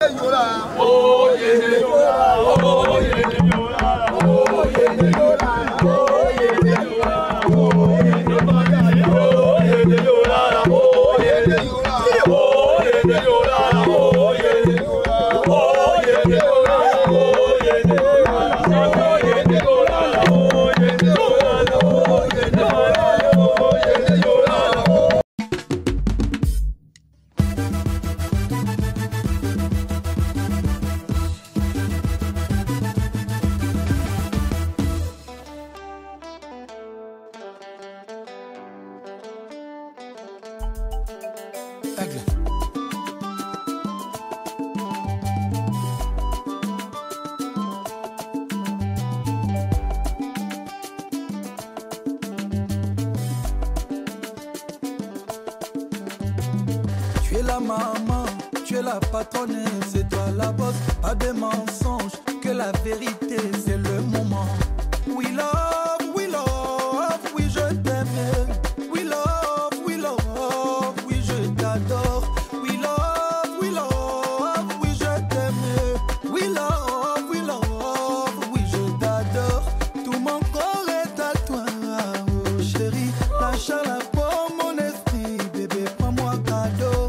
Tu es la maman, tu es la patronne, c'est toi la boss, pas de mensonges, que la vérité c'est le moment. We love, oui je t'aime. We love, oui je t'adore. We love, oui je t'aime. We love, oui je t'adore. Tout mon corps est à toi, oh chérie. Lâche la peau, mon esprit, bébé, prends-moi cadeau.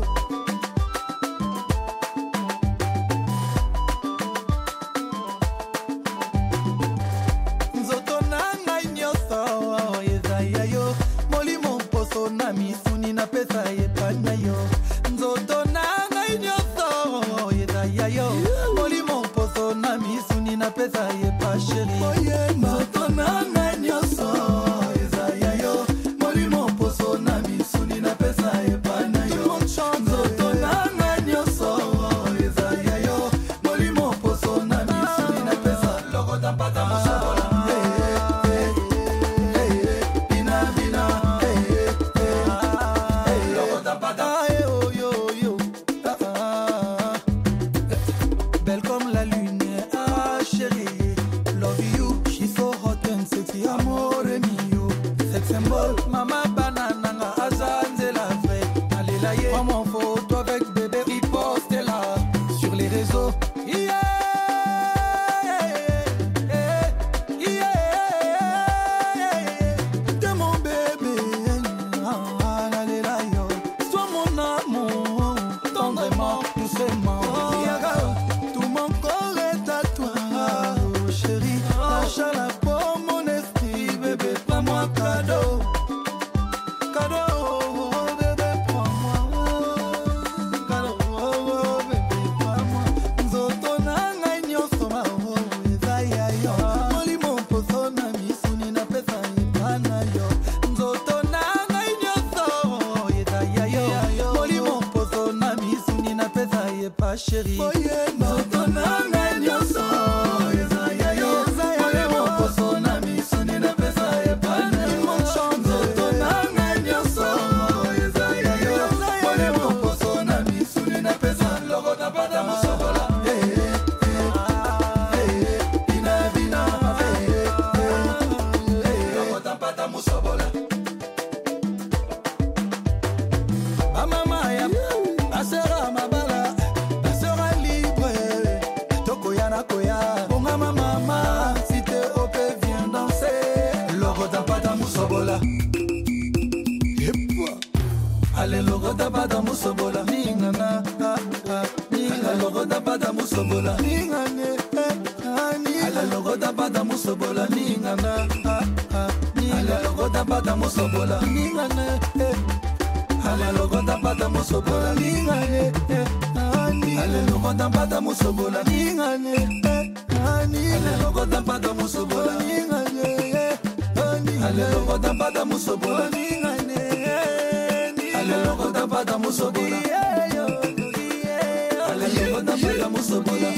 Chérie, allez logo da bada musobola ningana ningana logo da bada musobola ningane allez logo da bada musobola ningana allez logo da bada musobola ningane allez logo da bada musobola ningane allez logo da bada musobola ningane allez logo da bada musobola ningane allez logo da bada musobola ningane allez logo da bada musobola allez logo da bada musobola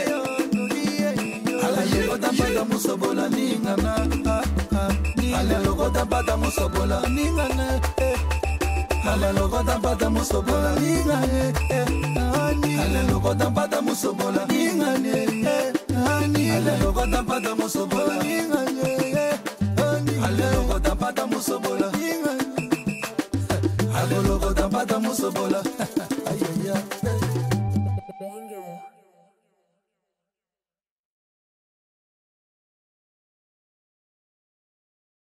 allez logo da bada musobola ningana allez logo da bada musobola ningana allez logo da bada musobola ningane allez logo da bada musobola ningane allez logo da bada musobola ningane allez logo da bada musobola ningane allez logo da bada musobola